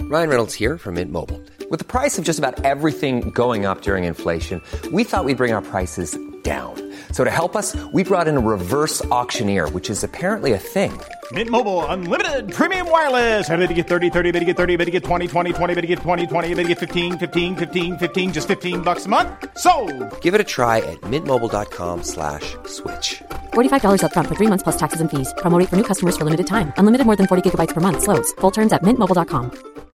Ryan Reynolds here from Mint Mobile. With the price of just about everything going up during inflation, we thought we'd bring our prices down. So to help us, we brought in a reverse auctioneer, which is apparently a thing. Mint Mobile Unlimited Premium Wireless. How to get 30, 30, bit to get 30, bit to get 20, 20, 20, bit to get 20, 20, bit to get 15, 15, 15, 15, just $15 a month? Sold! Give it a try at mintmobile.com/switch. $45 up front for 3 months plus taxes and fees. Promo rate for new customers for limited time. Unlimited more than 40 gigabytes per month. Slows full terms at mintmobile.com.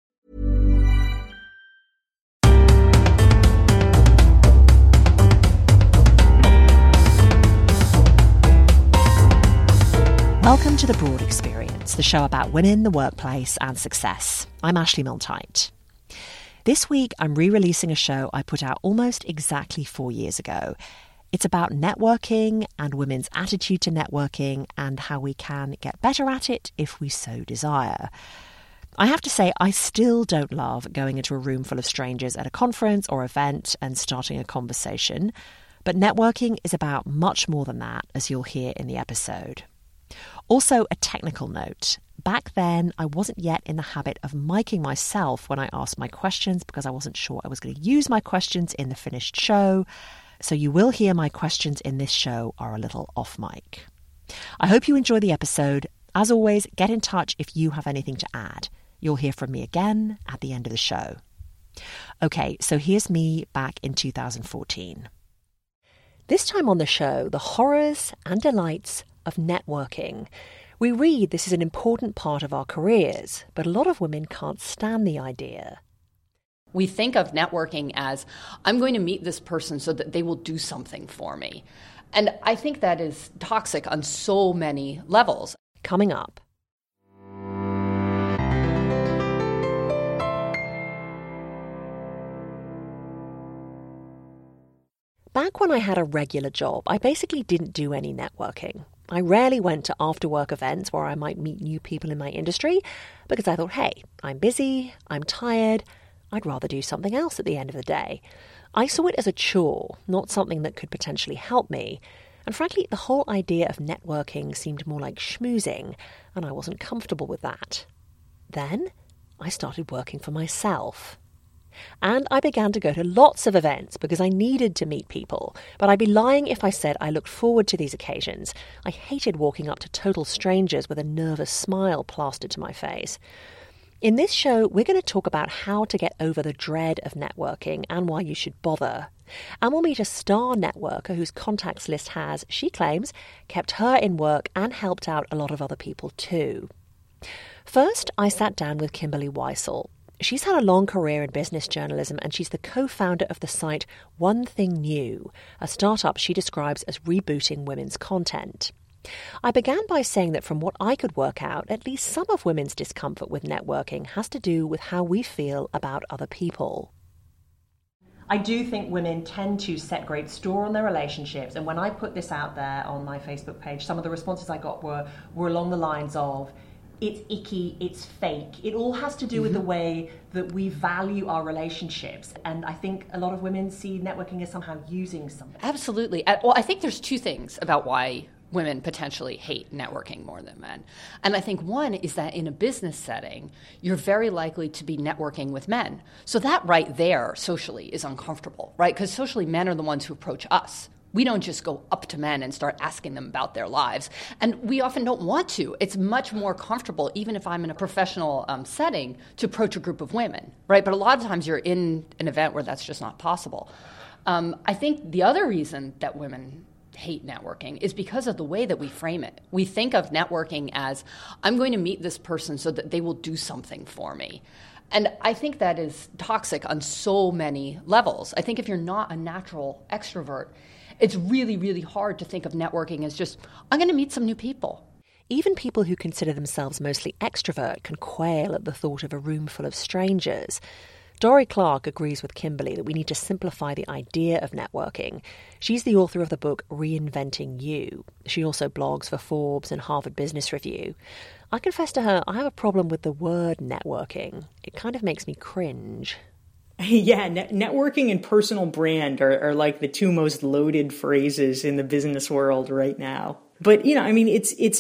Welcome to The Broad Experience, the show about women, the workplace and success. I'm Ashley Milne-Tyte. This week, I'm re-releasing a show I put out almost exactly 4 years ago. It's about networking and women's attitude to networking and how we can get better at it if we so desire. I have to say, I still don't love going into a room full of strangers at a conference or event and starting a conversation, but networking is about much more than that, as you'll hear in the episode. Also, a technical note. Back then, I wasn't yet in the habit of micing myself when I asked my questions because I wasn't sure I was going to use my questions in the finished show. So you will hear my questions in this show are a little off mic. I hope you enjoy the episode. As always, get in touch if you have anything to add. You'll hear from me again at the end of the show. Okay, so here's me back in 2014. This time on the show, the horrors and delights of networking. We read this is an important part of our careers, but a lot of women can't stand the idea. We think of networking as, I'm going to meet this person so that they will do something for me. And I think that is toxic on so many levels. Coming up. Back when I had a regular job, I basically didn't do any networking. I rarely went to after-work events where I might meet new people in my industry because I thought, hey, I'm busy, I'm tired, I'd rather do something else at the end of the day. I saw it as a chore, not something that could potentially help me. And frankly, the whole idea of networking seemed more like schmoozing, and I wasn't comfortable with that. Then I started working for myself. And I began to go to lots of events because I needed to meet people. But I'd be lying if I said I looked forward to these occasions. I hated walking up to total strangers with a nervous smile plastered to my face. In this show, we're going to talk about how to get over the dread of networking and why you should bother. And we'll meet a star networker whose contacts list has, she claims, kept her in work and helped out a lot of other people too. First, I sat down with Kimberly Weissel. She's had a long career in business journalism and she's the co-founder of the site One Thing New, a startup she describes as rebooting women's content. I began by saying that from what I could work out, at least some of women's discomfort with networking has to do with how we feel about other people. I do think women tend to set great store on their relationships, and when I put this out there on my Facebook page, some of the responses I got were along the lines of, it's icky, it's fake. It all has to do with the way that we value our relationships. And I think a lot of women see networking as somehow using something. Absolutely. Well, I think there's two things about why women potentially hate networking more than men. And I think one is that in a business setting, you're very likely to be networking with men. So that right there socially is uncomfortable, right? Because socially men are the ones who approach us. We don't just go up to men and start asking them about their lives. And we often don't want to. It's much more comfortable, even if I'm in a professional setting, to approach a group of women, right? But a lot of times you're in an event where that's just not possible. I think the other reason that women hate networking is because of the way that we frame it. We think of networking as, I'm going to meet this person so that they will do something for me. And I think that is toxic on so many levels. I think if you're not a natural extrovert, it's really, really hard to think of networking as just, I'm going to meet some new people. Even people who consider themselves mostly extrovert can quail at the thought of a room full of strangers. Dorie Clark agrees with Kimberly that we need to simplify the idea of networking. She's the author of the book Reinventing You. She also blogs for Forbes and Harvard Business Review. I confess to her, I have a problem with the word networking. It kind of makes me cringe. Yeah, networking and personal brand are like the two most loaded phrases in the business world right now. But, I mean, it's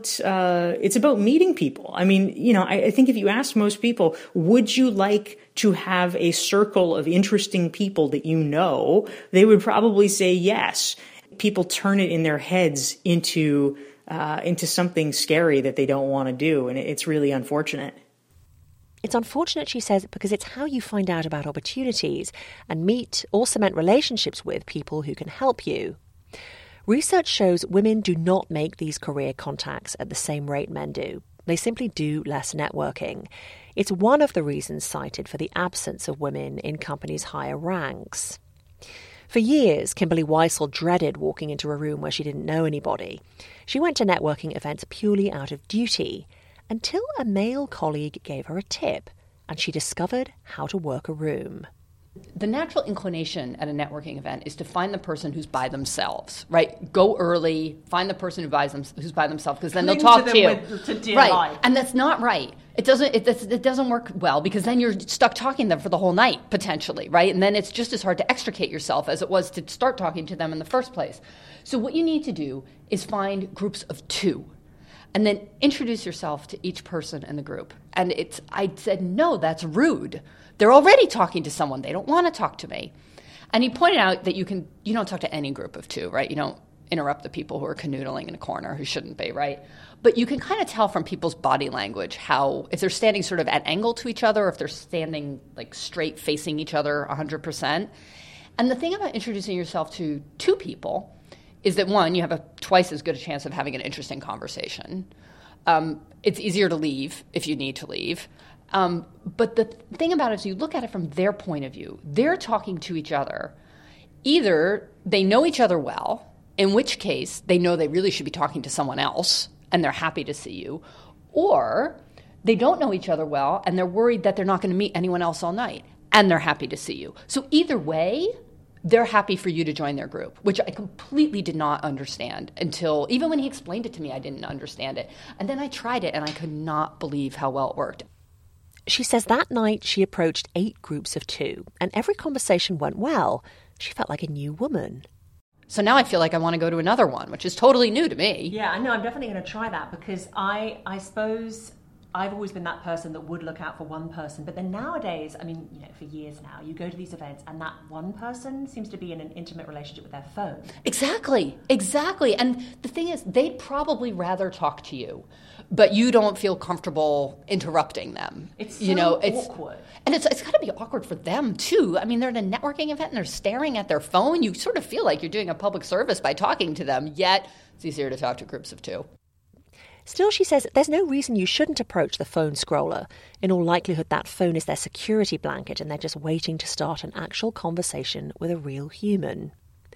about meeting people. I mean, I think if you ask most people, would you like to have a circle of interesting people that you know, they would probably say yes. People turn it in their heads into something scary that they don't want to do, and it's really unfortunate. It's unfortunate, she says, because it's how you find out about opportunities and meet or cement relationships with people who can help you. Research shows women do not make these career contacts at the same rate men do. They simply do less networking. It's one of the reasons cited for the absence of women in companies' higher ranks. For years, Kimberly Weissel dreaded walking into a room where she didn't know anybody. She went to networking events purely out of duty, until a male colleague gave her a tip, and she discovered how to work a room. The natural inclination at a networking event is to find the person who's by themselves, right? Go early, find the person who's by themselves, because then they'll talk to you. Right, life. And that's not right. It doesn't work well, because then you're stuck talking to them for the whole night, potentially, right? And then it's just as hard to extricate yourself as it was to start talking to them in the first place. So what you need to do is find groups of 2. And then introduce yourself to each person in the group. And I said, no, that's rude. They're already talking to someone. They don't want to talk to me. And he pointed out that you don't talk to any group of 2, right? You don't interrupt the people who are canoodling in a corner who shouldn't be, right? But you can kind of tell from people's body language if they're standing sort of at angle to each other, or if they're standing like straight facing each other 100%. And the thing about introducing yourself to 2 people is that, one, you have twice as good a chance of having an interesting conversation. It's easier to leave if you need to leave. But the thing about it is you look at it from their point of view. They're talking to each other. Either they know each other well, in which case they know they really should be talking to someone else, and they're happy to see you, or they don't know each other well, and they're worried that they're not going to meet anyone else all night, and they're happy to see you. So either way, they're happy for you to join their group, which I completely did not understand until, even when he explained it to me, I didn't understand it. And then I tried it, and I could not believe how well it worked. She says that night she approached 8 groups of 2, and every conversation went well. She felt like a new woman. So now I feel like I want to go to another one, which is totally new to me. Yeah, I know. I'm definitely going to try that, because I suppose I've always been that person that would look out for one person. But then nowadays, I mean, for years now, you go to these events and that one person seems to be in an intimate relationship with their phone. Exactly. And the thing is, they'd probably rather talk to you, but you don't feel comfortable interrupting them. It's awkward. And it's got to be awkward for them, too. I mean, they're at a networking event and they're staring at their phone. You sort of feel like you're doing a public service by talking to them, yet it's easier to talk to groups of 2. Still, she says there's no reason you shouldn't approach the phone scroller. In all likelihood, that phone is their security blanket and they're just waiting to start an actual conversation with a real human.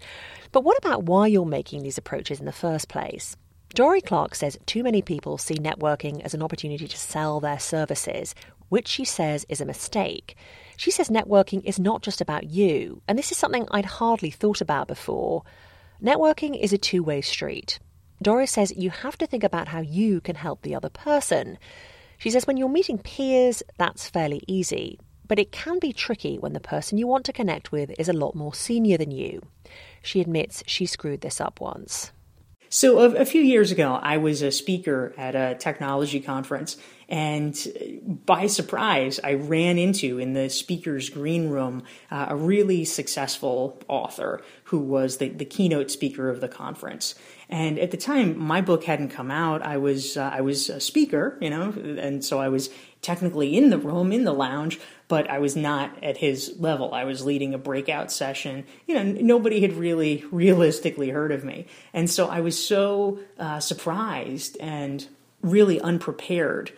But what about why you're making these approaches in the first place? Dory Clark says too many people see networking as an opportunity to sell their services, which she says is a mistake. She says networking is not just about you, and this is something I'd hardly thought about before. Networking is a two-way street. Doris says you have to think about how you can help the other person. She says when you're meeting peers, that's fairly easy, but it can be tricky when the person you want to connect with is a lot more senior than you. She admits she screwed this up once. So a few years ago, I was a speaker at a technology conference, and by surprise, I ran into, in the speaker's green room, a really successful author who was the keynote speaker of the conference. And at the time, my book hadn't come out. I was a speaker, and so I was technically in the room, in the lounge, but I was not at his level. I was leading a breakout session. Nobody had really realistically heard of me. And so I was so surprised and really unprepared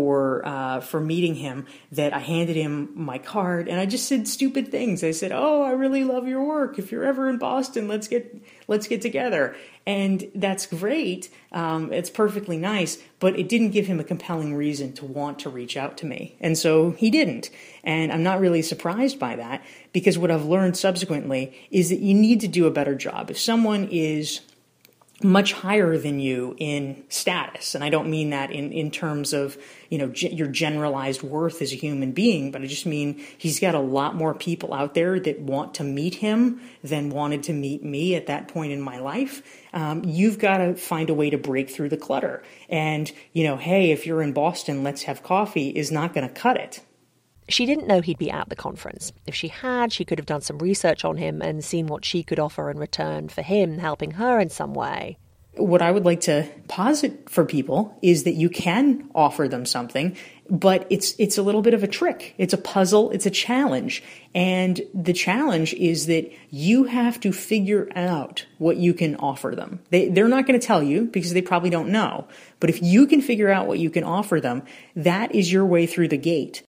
for meeting him that I handed him my card and I just said stupid things. I said, "Oh, I really love your work. If you're ever in Boston, let's get together." And that's great. It's perfectly nice, but it didn't give him a compelling reason to want to reach out to me. And so he didn't. And I'm not really surprised by that, because what I've learned subsequently is that you need to do a better job. If someone is much higher than you in status. And I don't mean that in terms of, your generalized worth as a human being, but I just mean he's got a lot more people out there that want to meet him than wanted to meet me at that point in my life. You've got to find a way to break through the clutter. And, hey, if you're in Boston, let's have coffee is not going to cut it. She didn't know he'd be at the conference. If she had, she could have done some research on him and seen what she could offer in return for him helping her in some way. What I would like to posit for people is that you can offer them something, but it's a little bit of a trick. It's a puzzle. It's a challenge. And the challenge is that you have to figure out what you can offer them. They're not going to tell you because they probably don't know. But if you can figure out what you can offer them, that is your way through the gate.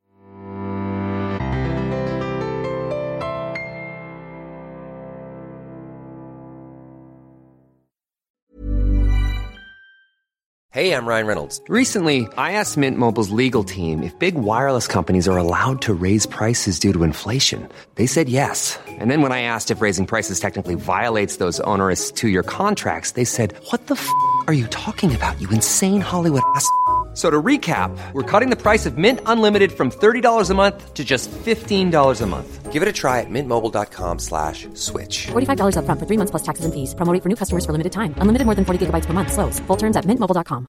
Hey, I'm Ryan Reynolds. Recently, I asked Mint Mobile's legal team if big wireless companies are allowed to raise prices due to inflation. They said yes. And then when I asked if raising prices technically violates those onerous two-year contracts, they said, "What the f*** are you talking about, you insane Hollywood ass?" So to recap, we're cutting the price of Mint Unlimited from $30 a month to just $15 a month. Give it a try at mintmobile.com/switch. $45 up front for 3 months plus taxes and fees. Promo rate for new customers for limited time. Unlimited more than 40 gigabytes per month. Slows full terms at mintmobile.com.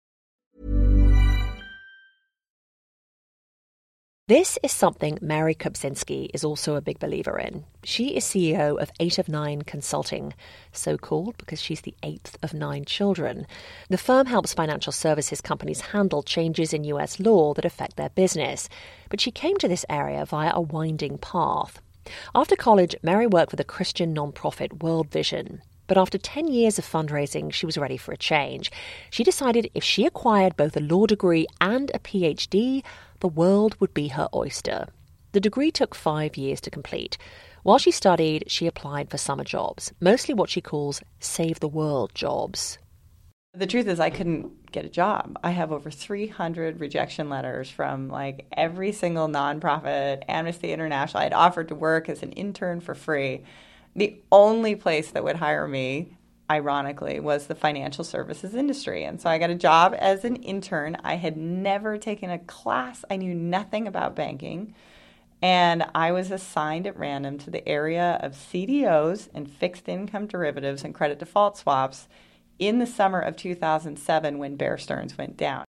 This is something Mary Kubczynski is also a big believer in. She is CEO of 8 of 9 Consulting, so called because she's the 8th of 9 children. The firm helps financial services companies handle changes in US law that affect their business. But she came to this area via a winding path. After college, Mary worked for the Christian nonprofit World Vision. But after 10 years of fundraising, she was ready for a change. She decided if she acquired both a law degree and a PhD, the world would be her oyster. The degree took 5 years to complete. While she studied, she applied for summer jobs, mostly what she calls save the world jobs. The truth is I couldn't get a job. I have over 300 rejection letters from every single nonprofit, Amnesty International. I'd offered to work as an intern for free. The only place that would hire me, ironically, was the financial services industry. And so I got a job as an intern. I had never taken a class. I knew nothing about banking. And I was assigned at random to the area of CDOs and fixed income derivatives and credit default swaps in the summer of 2007 when Bear Stearns went down.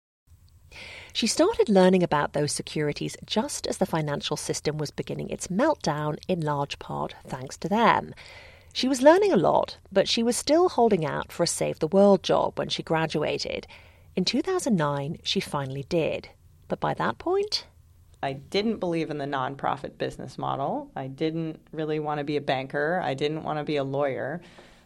She started learning about those securities just as the financial system was beginning its meltdown, in large part thanks to them. She was learning a lot, but she was still holding out for a Save the World job when she graduated. In 2009, she finally did. But by that point, I didn't believe in the nonprofit business model. I didn't really want to be a banker. I didn't want to be a lawyer.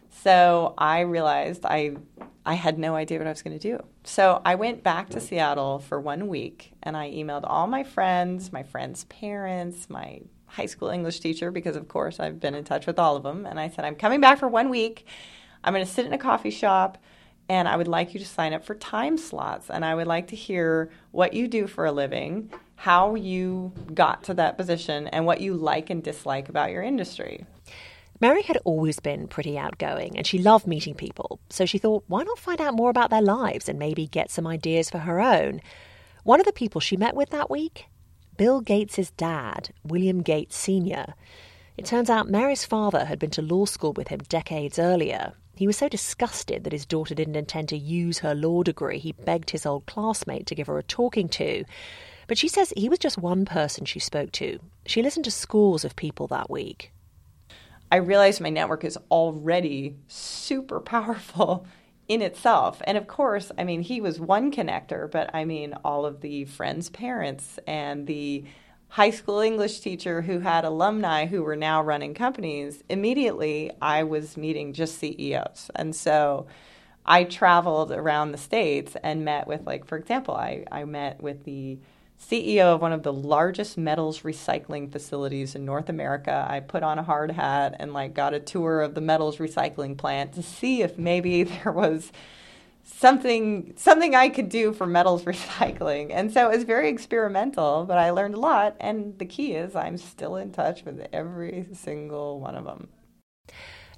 So I realized I had no idea what I was going to do. So I went back to Seattle for 1 week, and I emailed all my friends' parents, my high school English teacher, because, of course, I've been in touch with all of them. And I said, I'm coming back for 1 week. I'm going to sit in a coffee shop, and I would like you to sign up for time slots. And I would like to hear what you do for a living, how you got to that position, and what you like and dislike about your industry. Mary had always been pretty outgoing and she loved meeting people, so she thought, why not find out more about their lives and maybe get some ideas for her own? One of the people she met with that week? Bill Gates' dad, William Gates Sr. It turns out Mary's father had been to law school with him decades earlier. He was so disgusted that his daughter didn't intend to use her law degree, he begged his old classmate to give her a talking to. But she says he was just one person she spoke to. She listened to scores of people that week. I realized my network is already super powerful in itself. And of course, he was one connector, but all of the friends' parents and the high school English teacher who had alumni who were now running companies, immediately I was meeting just CEOs. And so I traveled around the States and met with, for example, I met with the CEO of one of the largest metals recycling facilities in North America. I put on a hard hat and got a tour of the metals recycling plant to see if maybe there was something I could do for metals recycling. And so it was very experimental, but I learned a lot. And the key is I'm still in touch with every single one of them.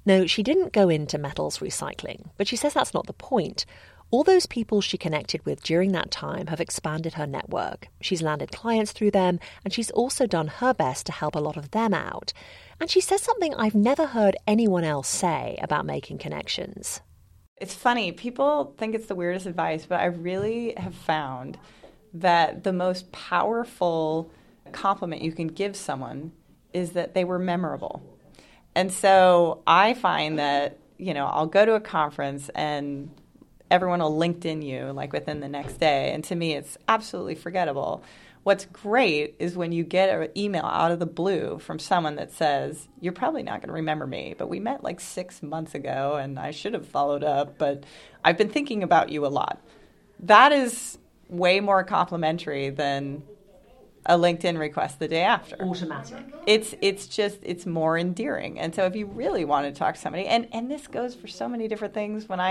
No, she didn't go into metals recycling, but she says that's not the point. All those people she connected with during that time have expanded her network. She's landed clients through them, and she's also done her best to help a lot of them out. And she says something I've never heard anyone else say about making connections. It's funny. People think it's the weirdest advice, but I really have found that the most powerful compliment you can give someone is that they were memorable. And so I find that, I'll go to a conference and everyone will LinkedIn you like within the next day. And to me, it's absolutely forgettable. What's great is when you get an email out of the blue from someone that says, you're probably not going to remember me, but we met like 6 months ago and I should have followed up, but I've been thinking about you a lot. That is way more complimentary than a LinkedIn request the day after. Automatic. It's more endearing. And so if you really want to talk to somebody, and this goes for so many different things, when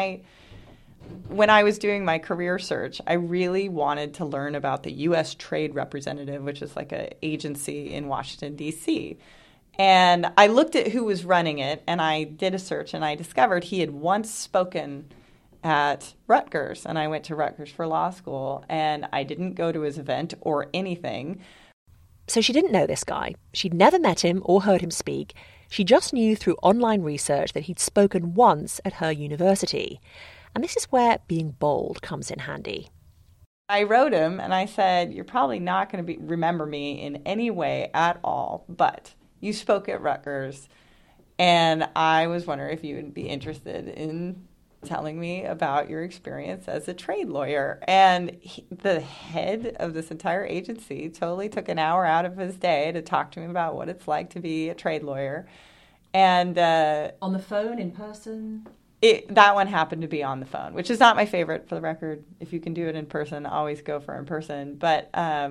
I was doing my career search, I really wanted to learn about the U.S. Trade Representative, which is like an agency in Washington, D.C. And I looked at who was running it, and I did a search, and I discovered he had once spoken at Rutgers, and I went to Rutgers for law school, and I didn't go to his event or anything. So she didn't know this guy. She'd never met him or heard him speak. She just knew through online research that he'd spoken once at her university. And this is where being bold comes in handy. I wrote him and I said, you're probably not going to remember me in any way at all, but you spoke at Rutgers, and I was wondering if you would be interested in telling me about your experience as a trade lawyer. And the head of this entire agency totally took an hour out of his day to talk to me about what it's like to be a trade lawyer. And on the phone, in person? That one happened to be on the phone, which is not my favorite, for the record. If you can do it in person, always go for in person. But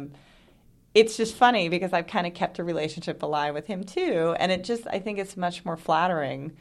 it's just funny because I've kind of kept a relationship alive with him too. And I think it's much more flattering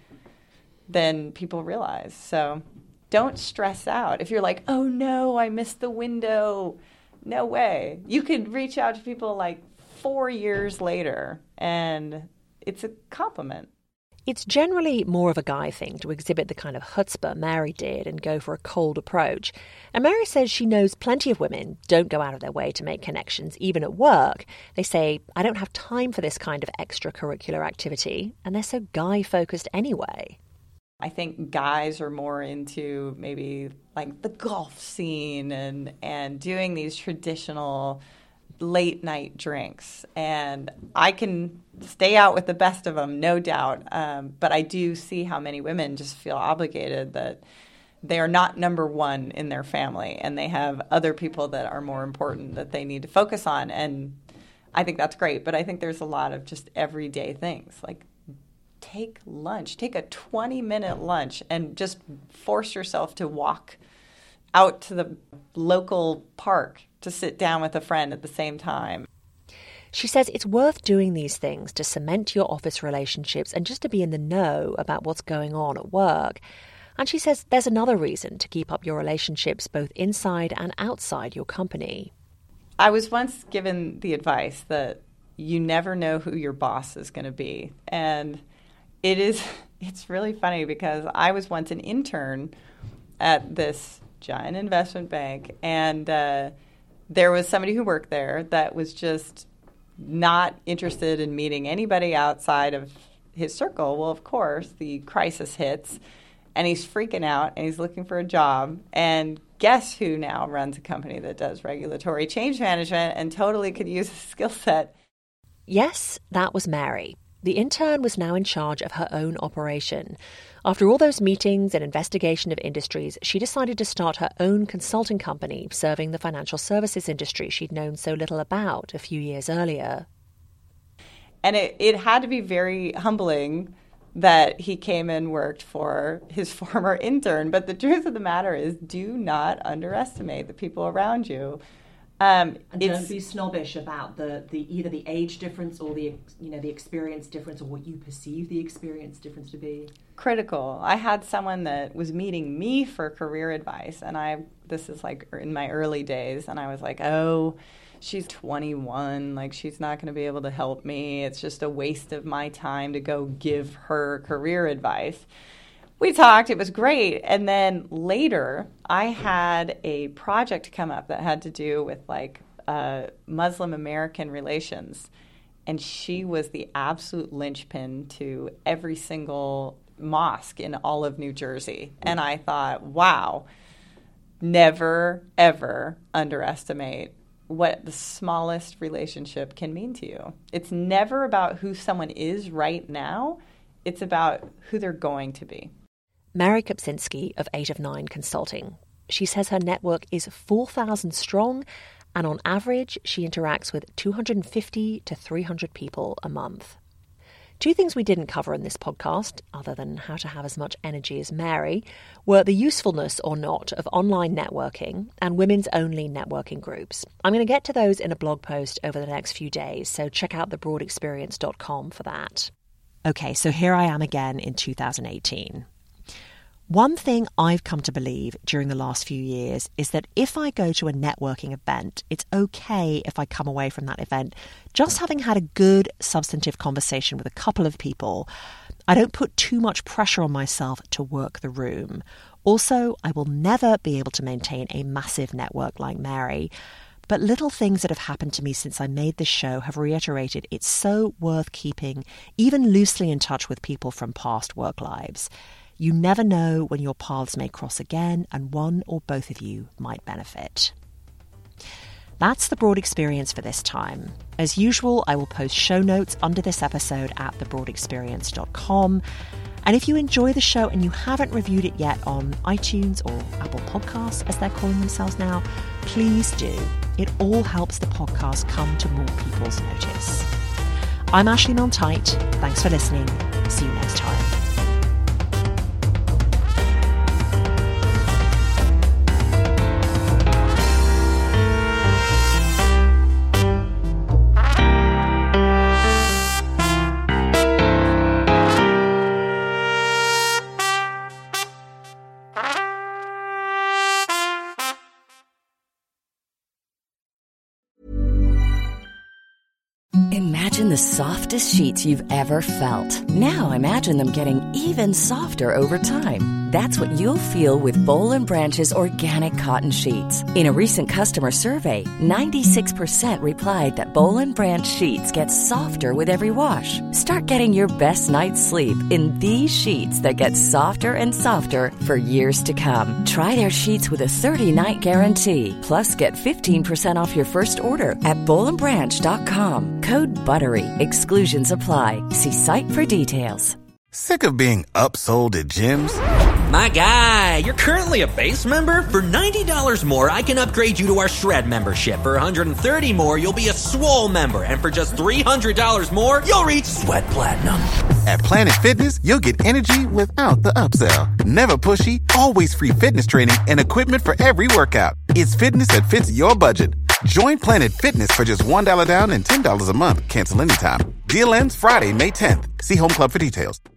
than people realize. So don't stress out. If you're like, oh no, I missed the window. No way. You could reach out to people like 4 years later, and it's a compliment. It's generally more of a guy thing to exhibit the kind of chutzpah Mary did and go for a cold approach. And Mary says she knows plenty of women don't go out of their way to make connections, even at work. They say, I don't have time for this kind of extracurricular activity, and they're so guy-focused anyway. I think guys are more into maybe like the golf scene and doing these traditional late night drinks, and I can stay out with the best of them, no doubt. But I do see how many women just feel obligated that they are not number one in their family, and they have other people that are more important that they need to focus on. And I think that's great, but I think there's a lot of just everyday things like take lunch, take a 20-minute lunch, and just force yourself to walk out to the local park to sit down with a friend at the same time. She says it's worth doing these things to cement your office relationships and just to be in the know about what's going on at work. And she says there's another reason to keep up your relationships both inside and outside your company. I was once given the advice that you never know who your boss is going to be. And it's really funny because I was once an intern at this giant investment bank, and there was somebody who worked there that was just not interested in meeting anybody outside of his circle. Well, of course, the crisis hits, and he's freaking out, and he's looking for a job. And guess who now runs a company that does regulatory change management and totally could use his skill set? Yes, that was Mary. The intern was now in charge of her own operation. After all those meetings and investigation of industries, she decided to start her own consulting company serving the financial services industry she'd known so little about a few years earlier. And it had to be very humbling that he came and worked for his former intern. But the truth of the matter is, do not underestimate the people around you. And don't be snobbish about the either the age difference or the experience difference, or what you perceive the experience difference to be. Critical. I had someone that was meeting me for career advice, and this is like in my early days, and I was like, oh, she's 21, like she's not going to be able to help me. It's just a waste of my time to go give her career advice. We talked, it was great. And then later, I had a project come up that had to do with like Muslim American relations. And she was the absolute linchpin to every single mosque in all of New Jersey. And I thought, wow, never, ever underestimate what the smallest relationship can mean to you. It's never about who someone is right now. It's about who they're going to be. Mary Kopczynski of 8 of 9 Consulting. She says her network is 4,000 strong, and on average, she interacts with 250 to 300 people a month. 2 things we didn't cover in this podcast, other than how to have as much energy as Mary, were the usefulness or not of online networking and women's-only networking groups. I'm going to get to those in a blog post over the next few days, so check out thebroadexperience.com for that. Okay, so here I am again in 2018. One thing I've come to believe during the last few years is that if I go to a networking event, it's okay if I come away from that event just having had a good, substantive conversation with a couple of people. I don't put too much pressure on myself to work the room. Also, I will never be able to maintain a massive network like Mary. But little things that have happened to me since I made this show have reiterated it's so worth keeping even loosely in touch with people from past work lives. You never know when your paths may cross again, and one or both of you might benefit. That's the Broad Experience for this time. As usual, I will post show notes under this episode at thebroadexperience.com. And if you enjoy the show and you haven't reviewed it yet on iTunes or Apple Podcasts, as they're calling themselves now, please do. It all helps the podcast come to more people's notice. I'm Ashley Milne-Tyte. Thanks for listening. See you next time. Imagine the softest sheets you've ever felt. Now imagine them getting even softer over time. That's what you'll feel with Boll & Branch's organic cotton sheets. In a recent customer survey, 96% replied that Boll & Branch sheets get softer with every wash. Start getting your best night's sleep in these sheets that get softer and softer for years to come. Try their sheets with a 30-night guarantee. Plus, get 15% off your first order at bollandbranch.com. Code BUTTERY. Exclusions apply. See site for details. Sick of being upsold at gyms? My guy, you're currently a base member? For $90 more, I can upgrade you to our Shred membership. For $130 more, you'll be a Swole member. And for just $300 more, you'll reach Sweat Platinum. At Planet Fitness, you'll get energy without the upsell. Never pushy, always free fitness training and equipment for every workout. It's fitness that fits your budget. Join Planet Fitness for just $1 down and $10 a month. Cancel anytime. Deal ends Friday, May 10th. See Home Club for details.